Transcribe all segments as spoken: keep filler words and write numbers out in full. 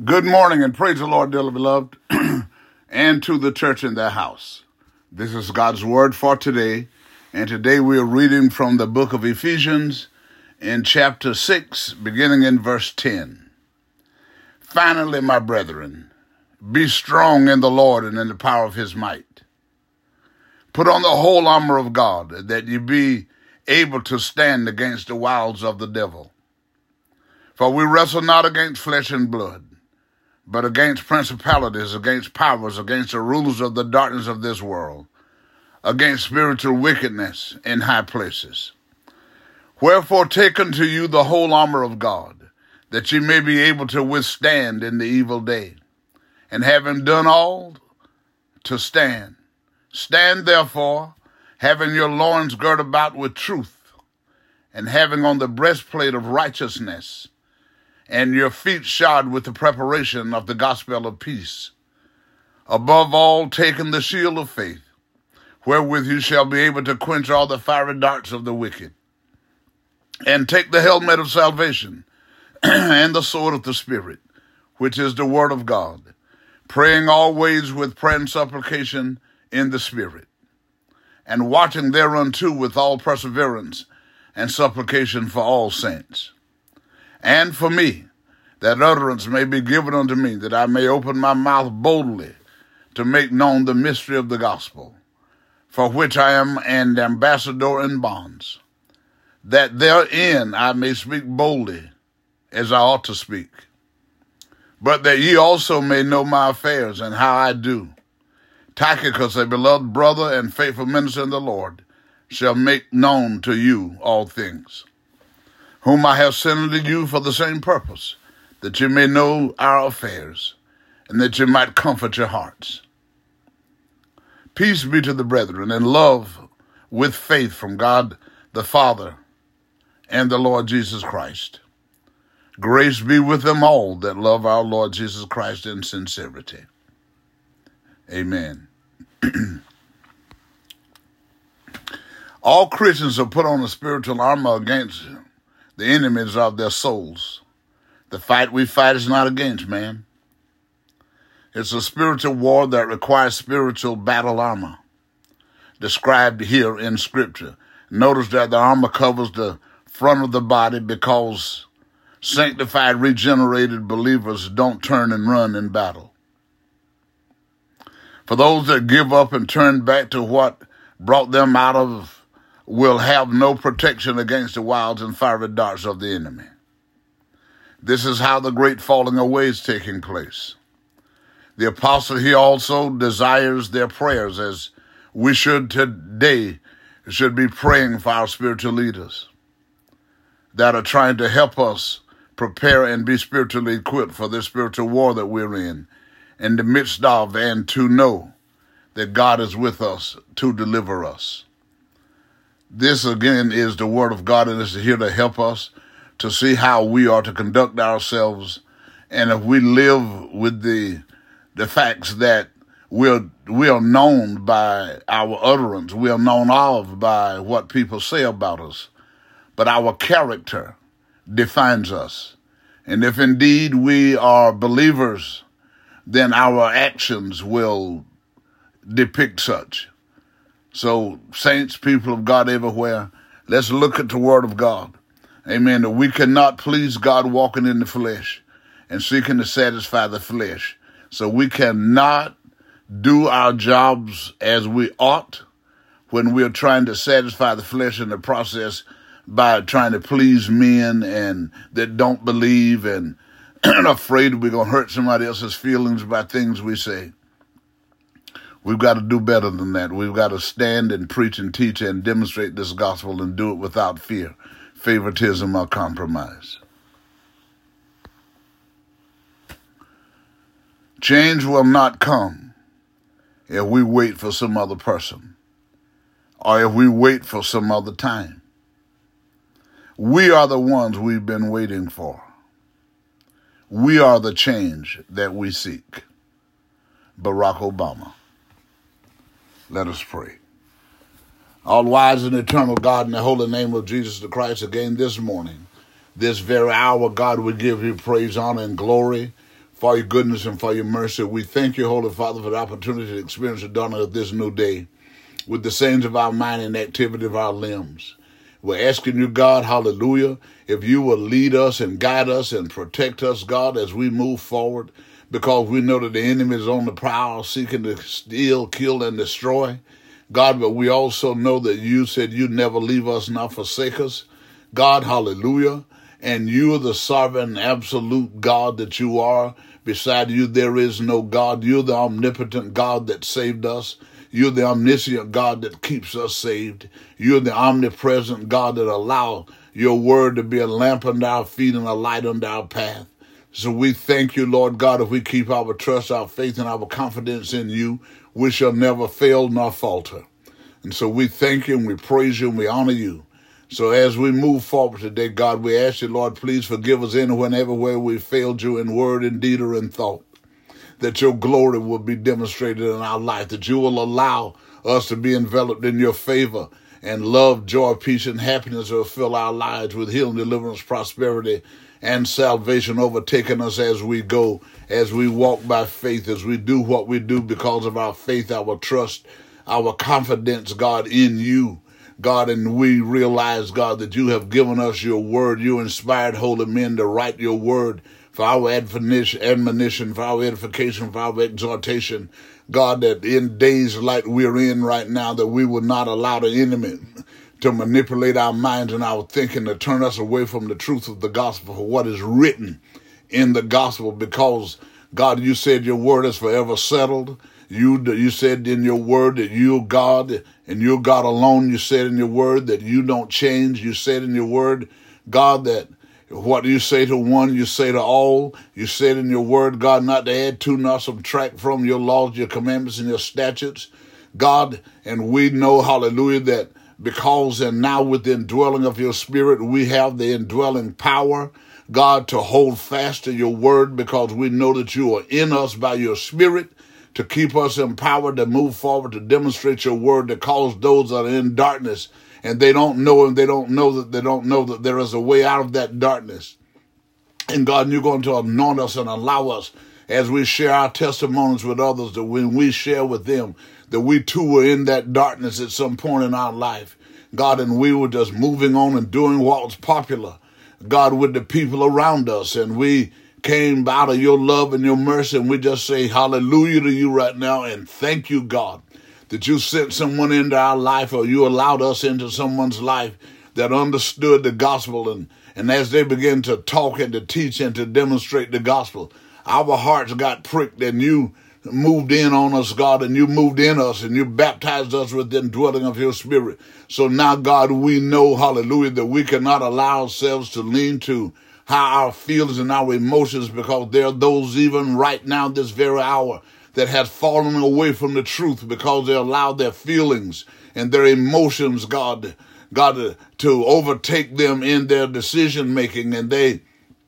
Good morning and praise the Lord, dearly beloved, and to the church in their house. This is God's word for today, and today we are reading from the book of Ephesians in chapter six, beginning in verse ten. Finally, my brethren, be strong in the Lord and in the power of his might. Put on the whole armor of God, that ye be able to stand against the wiles of the devil. For we wrestle not against flesh and blood, but against principalities, against powers, against the rulers of the darkness of this world, against spiritual wickedness in high places. Wherefore take unto you the whole armor of God, that ye may be able to withstand in the evil day, and having done all, to stand. Stand therefore, having your loins girt about with truth, and having on the breastplate of righteousness, and your feet shod with the preparation of the gospel of peace. Above all, taking the shield of faith, wherewith you shall be able to quench all the fiery darts of the wicked. And take the helmet of salvation, and the sword of the Spirit, which is the word of God, praying always with prayer and supplication in the Spirit, and watching thereunto with all perseverance and supplication for all saints. And for me, that utterance may be given unto me, that I may open my mouth boldly to make known the mystery of the gospel, for which I am an ambassador in bonds, that therein I may speak boldly as I ought to speak. But that ye also may know my affairs and how I do. Tychicus, a beloved brother and faithful minister in the Lord, shall make known to you all things, whom I have sent unto you for the same purpose, that you may know our affairs, and that you might comfort your hearts. Peace be to the brethren, and love with faith from God the Father and the Lord Jesus Christ. Grace be with them all that love our Lord Jesus Christ in sincerity. Amen. All Christians have put on a spiritual armor against the enemies of their souls. The fight we fight is not against man. It's a spiritual war that requires spiritual battle armor, described here in Scripture. Notice that the armor covers the front of the body because sanctified, regenerated believers don't turn and run in battle. For those that give up and turn back to what brought them out of will have no protection against the wiles and fiery darts of the enemy. This is how the great falling away is taking place. The apostle here also desires their prayers, as we should today should be praying for our spiritual leaders that are trying to help us prepare and be spiritually equipped for this spiritual war that we're in, in the midst of, and to know that God is with us to deliver us. This, again, is the word of God, and it's here to help us to see how we are to conduct ourselves. And if we live with the the facts that we're, we are known by our utterance, we are known of by what people say about us, but our character defines us. And if indeed we are believers, then our actions will depict such. So, saints, people of God everywhere, let's look at the word of God. Amen. That we cannot please God walking in the flesh and seeking to satisfy the flesh. So we cannot do our jobs as we ought when we're trying to satisfy the flesh in the process by trying to please men and that don't believe and afraid we're going to hurt somebody else's feelings by things we say. We've got to do better than that. We've got to stand and preach and teach and demonstrate this gospel and do it without fear, favoritism, or compromise. Change will not come if we wait for some other person or if we wait for some other time. We are the ones we've been waiting for. We are the change that we seek. Barack Obama. Let us pray. All-wise and eternal God, in the holy name of Jesus the Christ, again this morning, this very hour, God, we give you praise, honor, and glory for your goodness and for your mercy. We thank you, Holy Father, for the opportunity to experience the dawn of this new day with the saints of our mind and the activity of our limbs. We're asking you, God, hallelujah, if you will lead us and guide us and protect us, God, as we move forward, because we know that the enemy is on the prowl, seeking to steal, kill, and destroy. God, but we also know that you said you never leave us nor forsake us. God, hallelujah, and you are the sovereign, absolute God that you are. Beside you, there is no God. You're the omnipotent God that saved us. You're the omniscient God that keeps us saved. You're the omnipresent God that allows your word to be a lamp under our feet and a light under our path. So we thank you, Lord God, if we keep our trust, our faith, and our confidence in you, we shall never fail nor falter. And so we thank you and we praise you and we honor you. So as we move forward today, God, we ask you, Lord, please forgive us anywhere and everywhere we failed you in word, in deed, or in thought, that your glory will be demonstrated in our life, that you will allow us to be enveloped in your favor, and love, joy, peace, and happiness will fill our lives with healing, deliverance, prosperity, and salvation overtaking us as we go, as we walk by faith, as we do what we do because of our faith, our trust, our confidence, God, in you. God, and we realize, God, that you have given us your word. You inspired holy men to write your word for our admonition, for our edification, for our exhortation. God, that in days like we're in right now, that we will not allow the enemy to manipulate our minds and our thinking, to turn us away from the truth of the gospel, for what is written in the gospel, because, God, you said your word is forever settled. You you said in your word that you're God and you're God alone. You said in your word that you don't change. You said in your word, God, that what you say to one, you say to all. You said in your word, God, not to add to nor subtract from your laws, your commandments, and your statutes. God, and we know, hallelujah, that because and now with the indwelling of your spirit, we have the indwelling power, God, to hold fast to your word, because we know that you are in us by your spirit, to keep us empowered to move forward, to demonstrate your word, to cause those that are in darkness and they don't know, and they don't know that they don't know that there is a way out of that darkness. And God, you're going to anoint us and allow us, as we share our testimonies with others, that when we share with them, that we too were in that darkness at some point in our life, God, and we were just moving on and doing what was popular, God, with the people around us, and we came out of your love and your mercy, and we just say hallelujah to you right now, and thank you, God, that you sent someone into our life, or you allowed us into someone's life that understood the gospel, and, and as they began to talk and to teach and to demonstrate the gospel, our hearts got pricked, and you moved in on us, God, and you moved in us, and you baptized us with the indwelling of your spirit. So now, God, we know, hallelujah, that we cannot allow ourselves to lean to how our feelings and our emotions, because there are those even right now, this very hour, that has fallen away from the truth because they allowed their feelings and their emotions, God, God, to overtake them in their decision making, and they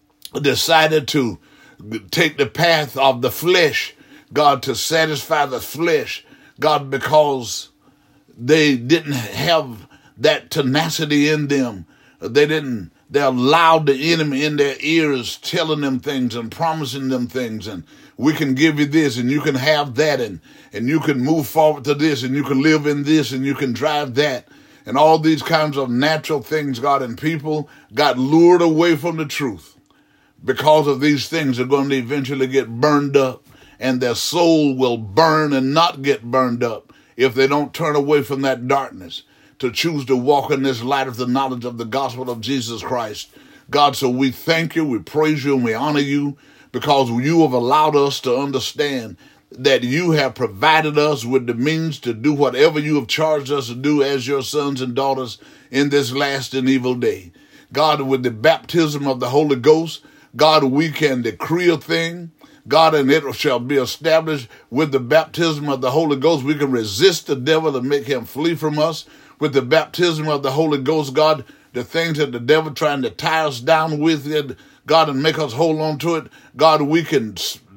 decided to take the path of the flesh, God, to satisfy the flesh, God, because they didn't have that tenacity in them. They didn't, they allowed the enemy in their ears telling them things and promising them things, and we can give you this and you can have that, and, and you can move forward to this, and you can live in this, and you can drive that, and all these kinds of natural things, God, and people got lured away from the truth. Because of these things, they're going to eventually get burned up, and their soul will burn and not get burned up if they don't turn away from that darkness to choose to walk in this light of the knowledge of the gospel of Jesus Christ. God, so we thank you, we praise you, and we honor you, because you have allowed us to understand that you have provided us with the means to do whatever you have charged us to do as your sons and daughters in this last and evil day. God, with the baptism of the Holy Ghost, God, we can decree a thing, God, and it shall be established. With the baptism of the Holy Ghost, we can resist the devil and make him flee from us. With the baptism of the Holy Ghost, God, the things that the devil trying to tie us down with, it, God, and make us hold on to it, God, we can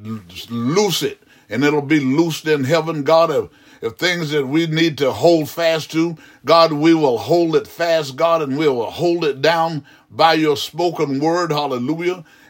loose it, and it'll be loosed in heaven, God. If, if things that we need to hold fast to, God, we will hold it fast, God, and we will hold it down by your spoken word, hallelujah.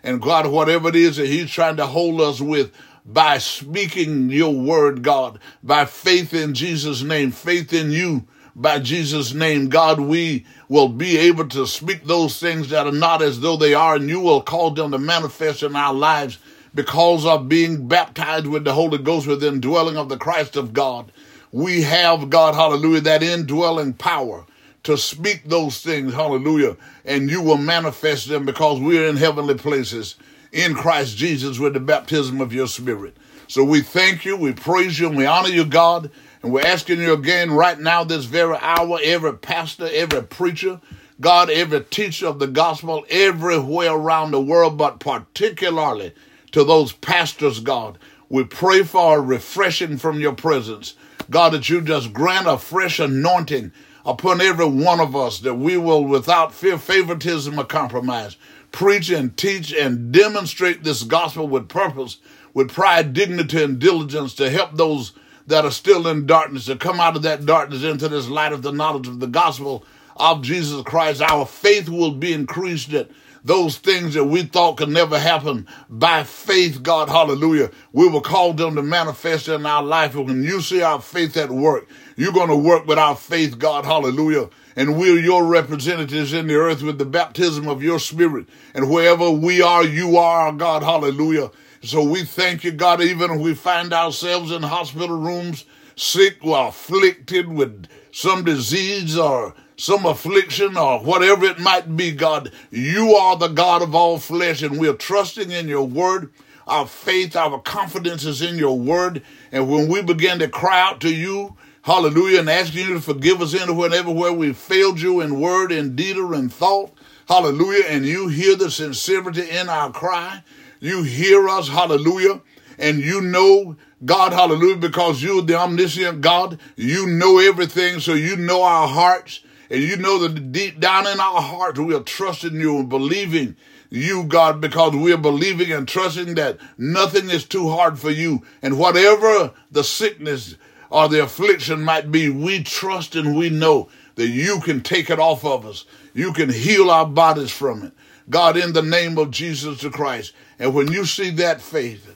And God, whatever it is that he's trying to hold us with, by speaking your word, God, by faith in Jesus' name, faith in you, by Jesus' name, God, we will be able to speak those things that are not as though they are, and you will cause them to manifest in our lives because of being baptized with the Holy Ghost, with the indwelling of the Christ of God. We have, God, hallelujah, that indwelling power to speak those things, hallelujah, and you will manifest them because we're in heavenly places in Christ Jesus with the baptism of your Spirit. So we thank you, we praise you, and we honor you, God, and we're asking you again right now, this very hour, every pastor, every preacher, God, every teacher of the gospel, everywhere around the world, but particularly to those pastors, God, we pray for a refreshing from your presence. God, that you just grant a fresh anointing upon every one of us, that we will, without fear, favoritism, or compromise, preach and teach and demonstrate this gospel with purpose, with pride, dignity, and diligence to help those that are still in darkness to come out of that darkness into this light of the knowledge of the gospel of Jesus Christ. Our faith will be increased, that those things that we thought could never happen, by faith, God, hallelujah, we will call them to manifest in our life. And when you see our faith at work, you're going to work with our faith, God, hallelujah. And we're your representatives in the earth with the baptism of your Spirit. And wherever we are, you are, God, hallelujah. So we thank you, God, even if we find ourselves in hospital rooms, sick or afflicted with some disease or some affliction or whatever it might be, God, you are the God of all flesh, and we're trusting in your word. Our faith, our confidence is in your word. And when we begin to cry out to you, hallelujah, and asking you to forgive us anywhere and everywhere we failed you in word, in deed, or in thought, hallelujah, and you hear the sincerity in our cry. You hear us, hallelujah, and you know, God, hallelujah, because you're the omniscient God. You know everything, so you know our hearts, and you know that deep down in our hearts we are trusting you and believing you, God, because we are believing and trusting that nothing is too hard for you. And whatever the sickness or the affliction might be, we trust and we know that you can take it off of us. You can heal our bodies from it. God, in the name of Jesus the Christ. And when you see that faith,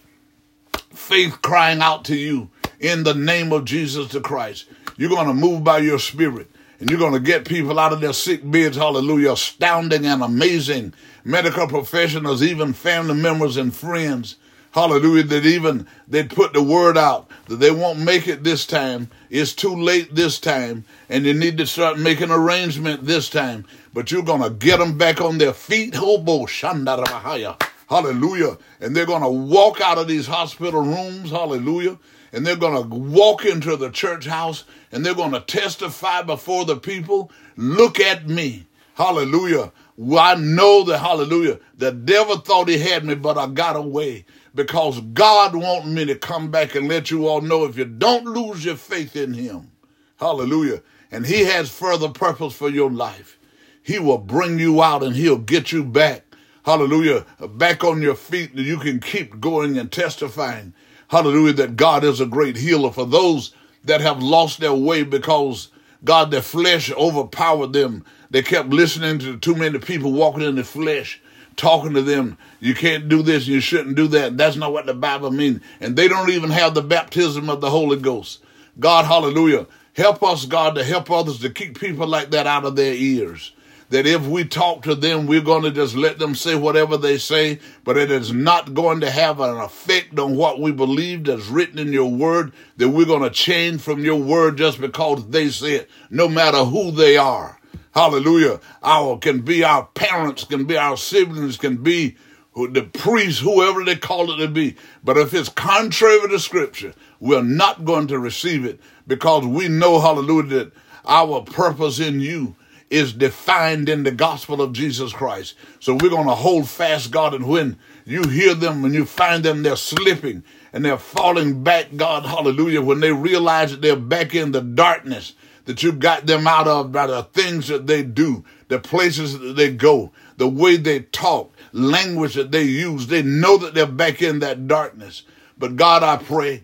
faith crying out to you in the name of Jesus the Christ, you're going to move by your Spirit, and you're going to get people out of their sick beds, hallelujah, astounding and amazing medical professionals, even family members and friends, hallelujah, that even they'd put the word out that they won't make it this time. It's too late this time, and you need to start making arrangement this time. But you're going to get them back on their feet, hobo shandarabahaya, hallelujah, and they're going to walk out of these hospital rooms, hallelujah, and they're going to walk into the church house, and they're going to testify before the people, look at me, hallelujah. Well, I know that, hallelujah, the devil thought he had me, but I got away. Because God wants me to come back and let you all know, if you don't lose your faith in him, hallelujah, and he has further purpose for your life, he will bring you out and he'll get you back, hallelujah, back on your feet, that you can keep going and testifying, hallelujah, that God is a great healer. For those that have lost their way because, God, their flesh overpowered them, they kept listening to too many people walking in the flesh, talking to them, you can't do this, you shouldn't do that. That's not what the Bible means. And they don't even have the baptism of the Holy Ghost. God, hallelujah, help us, God, to help others to keep people like that out of their ears. That if we talk to them, we're going to just let them say whatever they say, but it is not going to have an effect on what we believe that's written in your word, that we're going to change from your word just because they say it, no matter who they are. Hallelujah. Our can be our parents, can be our siblings, can be the priests, whoever they call it to be. But if it's contrary to Scripture, we're not going to receive it, because we know, hallelujah, that our purpose in you is defined in the gospel of Jesus Christ. So we're going to hold fast, God, and when you hear them, when you find them, they're slipping and they're falling back, God, hallelujah, when they realize that they're back in the darkness that you got them out of by the things that they do, the places that they go, the way they talk, language that they use, they know that they're back in that darkness. But God, I pray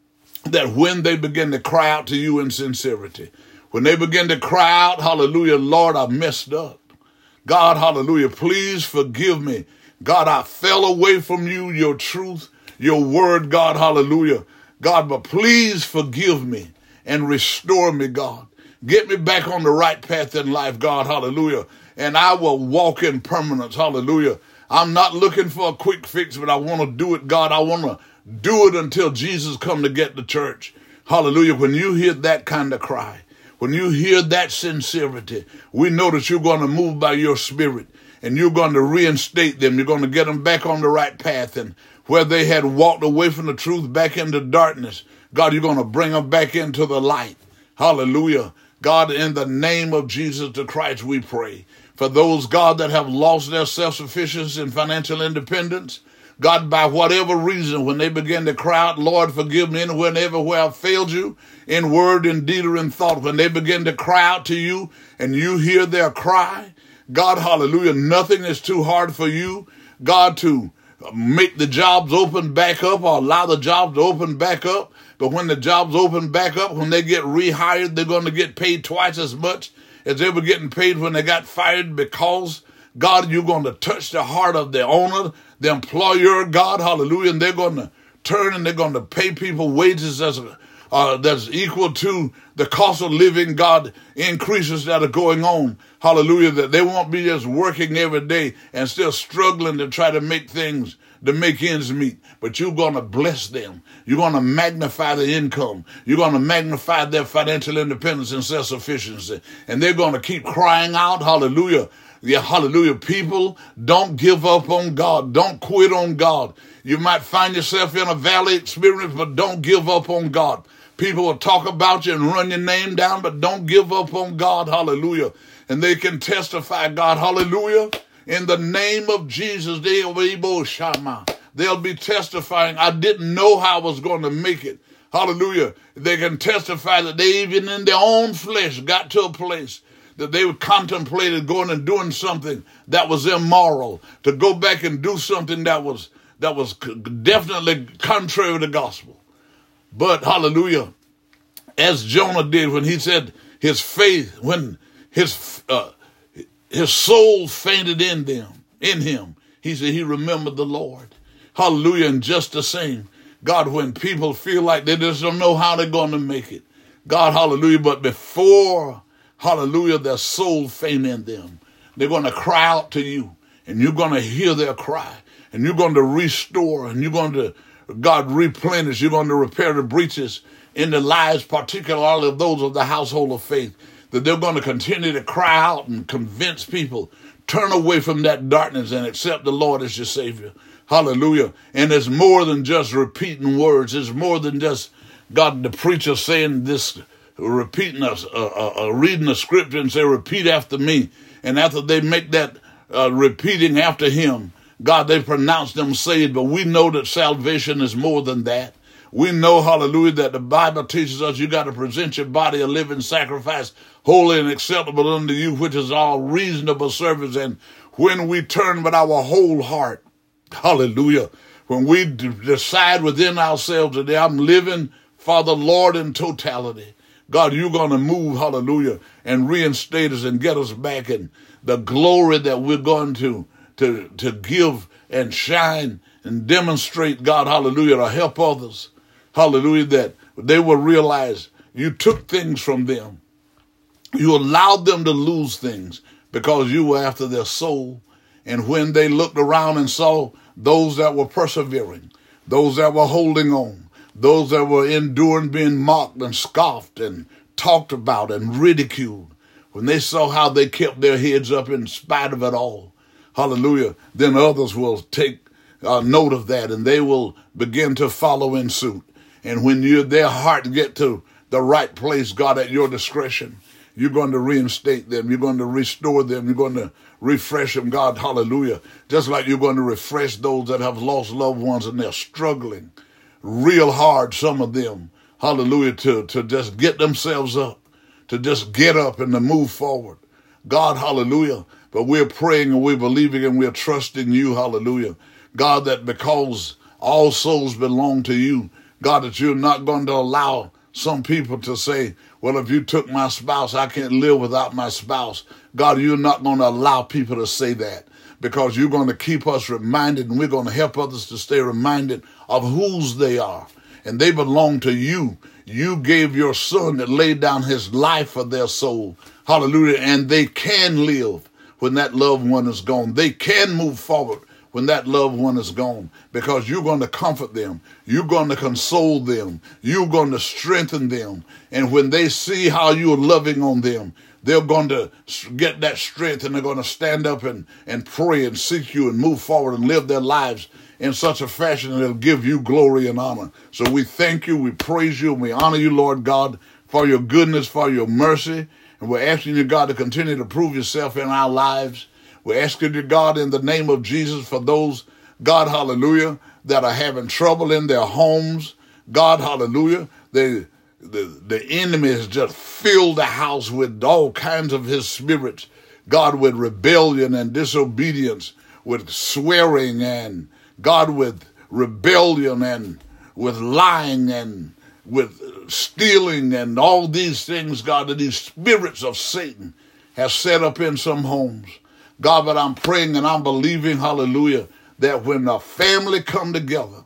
that when they begin to cry out to you in sincerity, when they begin to cry out, hallelujah, Lord, I messed up. God, hallelujah, please forgive me. God, I fell away from you, your truth, your word, God, hallelujah. God, but please forgive me and restore me, God. Get me back on the right path in life, God, hallelujah. And I will walk in permanence, hallelujah. I'm not looking for a quick fix, but I want to do it, God. I want to do it until Jesus come to get the church. Hallelujah. When you hear that kind of cry, when you hear that sincerity, we know that you're going to move by your spirit and you're going to reinstate them. You're going to get them back on the right path, and where they had walked away from the truth back into darkness, God, you're going to bring them back into the light. Hallelujah. God, in the name of Jesus the Christ, we pray. For those, God, that have lost their self-sufficiency and financial independence, God, by whatever reason, when they begin to cry out, Lord, forgive me anywhere and everywhere I've failed you, in word, in deed, or in thought, when they begin to cry out to you and you hear their cry, God, hallelujah, nothing is too hard for you, God, to make the jobs open back up or allow the jobs to open back up. But when the jobs open back up, when they get rehired, they're going to get paid twice as much as they were getting paid when they got fired, because, God, you're going to touch the heart of the owner, the employer, God, hallelujah, and they're going to turn and they're going to pay people wages that's, uh, that's equal to the cost of living, God, increases that are going on, hallelujah, that they won't be just working every day and still struggling to try to make things, to make ends meet, but you're going to bless them. You're going to magnify the income. You're going to magnify their financial independence and self-sufficiency. And they're going to keep crying out, hallelujah. Yeah, hallelujah. People, don't give up on God. Don't quit on God. You might find yourself in a valley experience, but don't give up on God. People will talk about you and run your name down, but don't give up on God, hallelujah. And they can testify, God, hallelujah. In the name of Jesus, they'll be testifying, I didn't know how I was going to make it. Hallelujah. They can testify that they even in their own flesh got to a place that they contemplated going and doing something that was immoral, to go back and do something that was that was definitely contrary to the gospel. But hallelujah, as Jonah did when he said his faith, when his uh, his soul fainted in them, in him, he said he remembered the Lord. Hallelujah. And just the same, God, when people feel like they just don't know how they're going to make it, God, hallelujah, but before, hallelujah, their soul faint in them, they're going to cry out to you, and you're going to hear their cry, and you're going to restore, and you're going to, God, replenish, you're going to repair the breaches in the lives, particularly of those of the household of faith, that they're going to continue to cry out and convince people, turn away from that darkness and accept the Lord as your Savior. Hallelujah. And it's more than just repeating words. It's more than just, God, the preacher saying this, repeating a, a, a reading a scripture and say, repeat after me. And after they make that uh, repeating after him, God, they pronounce them saved. But we know that salvation is more than that. We know, hallelujah, that the Bible teaches us you got to present your body a living sacrifice, holy and acceptable unto you, which is all reasonable service. And when we turn with our whole heart, hallelujah, when we d- decide within ourselves today, I'm living for the Lord in totality, God, you're going to move, hallelujah, and reinstate us and get us back in the glory that we're going to, to, to give and shine and demonstrate, God, hallelujah, to help others. Hallelujah, that they will realize you took things from them. You allowed them to lose things because you were after their soul. And when they looked around and saw those that were persevering, those that were holding on, those that were enduring being mocked and scoffed and talked about and ridiculed, when they saw how they kept their heads up in spite of it all, hallelujah, then others will take uh, note of that and they will begin to follow in suit. And when you, their heart get to the right place, God, at your discretion, you're going to reinstate them. You're going to restore them. You're going to refresh them, God, hallelujah. Just like you're going to refresh those that have lost loved ones and they're struggling real hard, some of them, hallelujah, to, to just get themselves up, to just get up and to move forward. God, hallelujah. But we're praying and we're believing and we're trusting you, hallelujah. God, that because all souls belong to you, God, that you're not going to allow some people to say, well, if you took my spouse, I can't live without my spouse. God, you're not going to allow people to say that. because you're going to keep us reminded, and we're going to help others to stay reminded of whose they are. And they belong to you. You gave your son that laid down his life for their soul. Hallelujah. And they can live when that loved one is gone. They can move forward when that loved one is gone, because you're going to comfort them. You're going to console them. You're going to strengthen them. And when they see how you're loving on them, they're going to get that strength, and they're going to stand up and, and pray and seek you and move forward and live their lives in such a fashion that it'll give you glory and honor. So we thank you, we praise you, and we honor you, Lord God, for your goodness, for your mercy. And we're asking you, God, to continue to prove yourself in our lives. We're asking you, God, in the name of Jesus, for those, God, hallelujah, that are having trouble in their homes. God, hallelujah, they, the, the enemy has just filled the house with all kinds of his spirits. God, with rebellion and disobedience, with swearing, and God, with rebellion, and with lying, and with stealing, and all these things, God, that these spirits of Satan have set up in some homes. God, but I'm praying and I'm believing, hallelujah, that when a family come together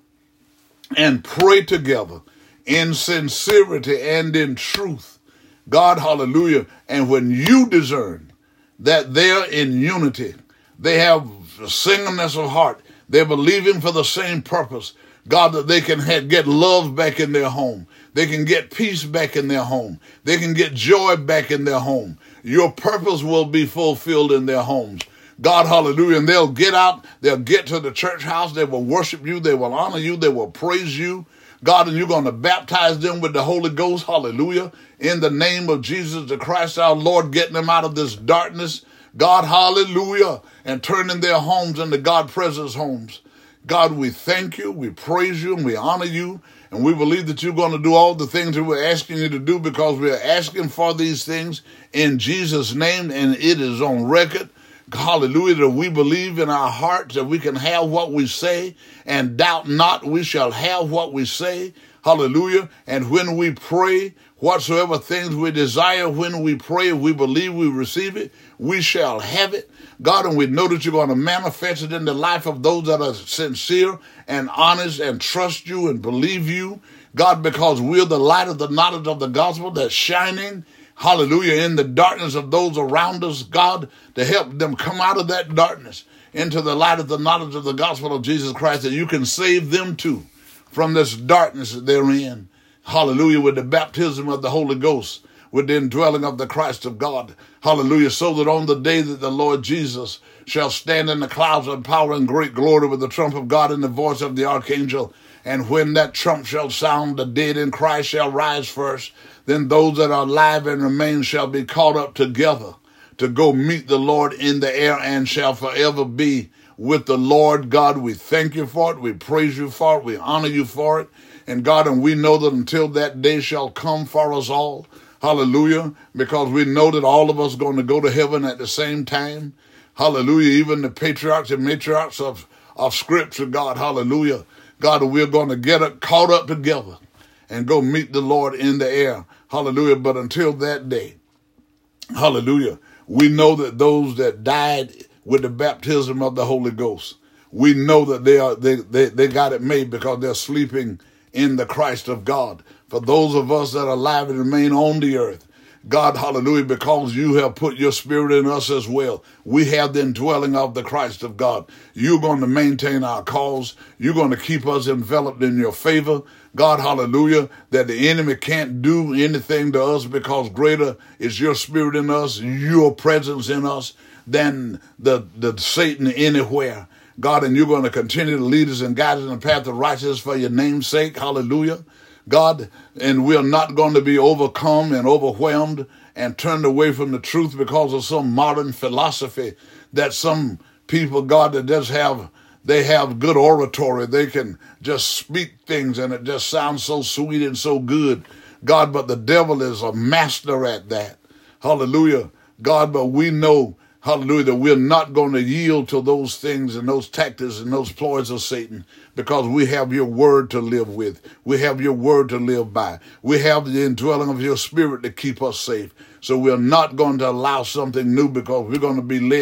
and pray together in sincerity and in truth, God, hallelujah, and when you discern that they're in unity, they have a singleness of heart, they're believing for the same purpose, God, that they can have, get love back in their home. They can get peace back in their home. They can get joy back in their home. Your purpose will be fulfilled in their homes. God, hallelujah. And they'll get out. They'll get to the church house. They will worship you. They will honor you. They will praise you. God, and you're going to baptize them with the Holy Ghost. Hallelujah. In the name of Jesus the Christ, our Lord, getting them out of this darkness. God, hallelujah. And turning their homes into God-presence homes. God, we thank you, we praise you, and we honor you, and we believe that you're going to do all the things that we're asking you to do, because we're asking for these things in Jesus' name, and it is on record. Hallelujah, that we believe in our hearts that we can have what we say, and doubt not we shall have what we say. Hallelujah. And when we pray, whatsoever things we desire, when we pray, if we believe we receive it, we shall have it. God, and we know that you're going to manifest it in the life of those that are sincere and honest and trust you and believe you. God, because we're the light of the knowledge of the gospel that's shining, hallelujah, in the darkness of those around us, God, to help them come out of that darkness into the light of the knowledge of the gospel of Jesus Christ, that you can save them too from this darkness that they're in. Hallelujah, with the baptism of the Holy Ghost, with the indwelling of the Christ of God. Hallelujah, so that on the day that the Lord Jesus shall stand in the clouds of power and great glory with the trump of God and the voice of the archangel, and when that trump shall sound, the dead in Christ shall rise first. Then those that are alive and remain shall be caught up together to go meet the Lord in the air, and shall forever be with the Lord. God, we thank you for it. We praise you for it. We honor you for it. And God, and we know that until that day shall come for us all, hallelujah, because we know that all of us are going to go to heaven at the same time. Hallelujah. Even the patriarchs and matriarchs of, of Scripture, God, hallelujah. God, we're going to get it, caught up together and go meet the Lord in the air. Hallelujah. But until that day, hallelujah, we know that those that died with the baptism of the Holy Ghost, we know that they are they, they, they got it made, because they're sleeping in the Christ of God. For those of us that are alive and remain on the earth, God, hallelujah, because you have put your spirit in us as well. We have the indwelling of the Christ of God. You're going to maintain our cause. You're going to keep us enveloped in your favor. God, hallelujah, that the enemy can't do anything to us, because greater is your spirit in us, your presence in us, than the, the Satan anywhere. God, and you're going to continue to lead us and guide us in the path of righteousness for your name's sake. Hallelujah. God, and we're not going to be overcome and overwhelmed and turned away from the truth because of some modern philosophy that some people, God, that just have, they have good oratory. They can just speak things and it just sounds so sweet and so good. God, but the devil is a master at that. Hallelujah. God, but we know, hallelujah, that we're not going to yield to those things and those tactics and those ploys of Satan, because we have your word to live with. We have your word to live by. We have the indwelling of your spirit to keep us safe. So we're not going to allow something new, because we're going to be led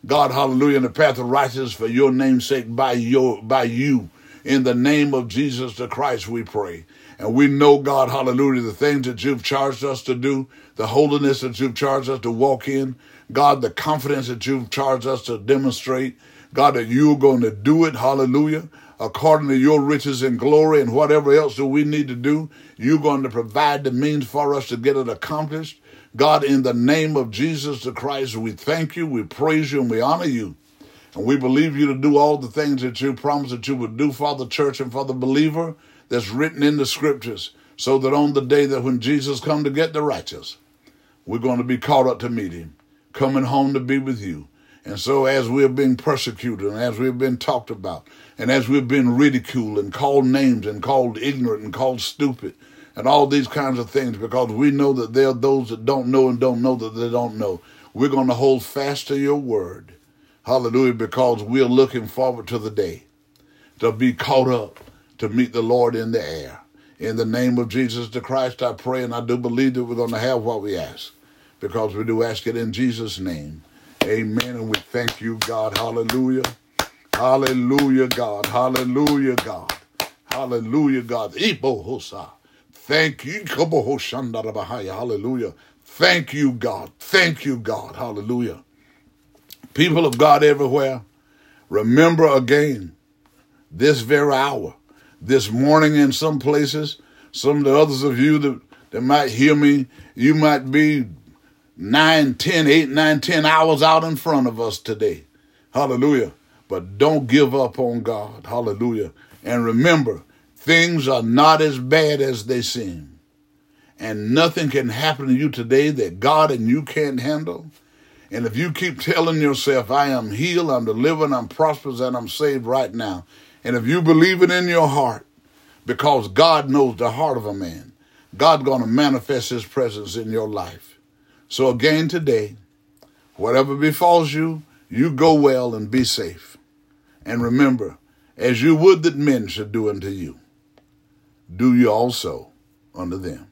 God, hallelujah, in the path of righteousness for your name's sake, by your by you. In the name of Jesus the Christ, we pray. And we know, God, hallelujah, the things that you've charged us to do, the holiness that you've charged us to walk in, God, the confidence that you've charged us to demonstrate, God, that you're going to do it, hallelujah, according to your riches and glory, and whatever else that we need to do, you're going to provide the means for us to get it accomplished. God, in the name of Jesus the Christ, we thank you, we praise you, and we honor you. And we believe you to do all the things that you promised that you would do for the church and for the believer that's written in the scriptures, so that on the day that when Jesus come to get the righteous, we're going to be caught up to meet him, coming home to be with you. And so as we're being persecuted, and as we've been talked about, and as we've been ridiculed and called names and called ignorant and called stupid and all these kinds of things, because we know that there are those that don't know and don't know that they don't know, we're going to hold fast to your word. Hallelujah, because we're looking forward to the day to be caught up to meet the Lord in the air. In the name of Jesus the Christ, I pray, and I do believe that we're going to have what we ask, because we do ask it in Jesus' name. Amen. And we thank you, God. Hallelujah. Hallelujah, God. Hallelujah, God. Hallelujah, God. Thank you. Hallelujah. Thank you, God. Thank you, God. Hallelujah. People of God everywhere, remember again this very hour, this morning in some places, some of the others of you that, that might hear me, you might be nine, ten, eight, nine, ten hours out in front of us today. Hallelujah. But don't give up on God. Hallelujah. And remember, things are not as bad as they seem. And nothing can happen to you today that God and you can't handle. And if you keep telling yourself, I am healed, I'm delivered, I'm prosperous, and I'm saved right now. And if you believe it in your heart, because God knows the heart of a man, God's going to manifest his presence in your life. So again today, whatever befalls you, you go well and be safe. And remember, as you would that men should do unto you, do you also unto them.